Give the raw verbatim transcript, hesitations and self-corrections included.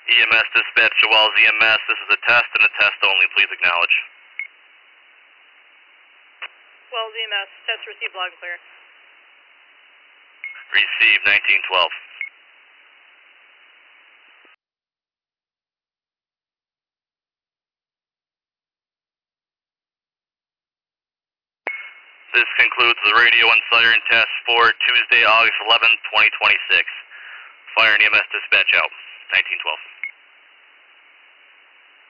E M S dispatch to Wells E M S, this is a test and a test only, please acknowledge. Wells E M S, test received, loud and clear. Received, nineteen twelve. This concludes the radio and siren test for Tuesday, August eleventh, twenty twenty-six. Fire and E M S dispatch out, nineteen twelve.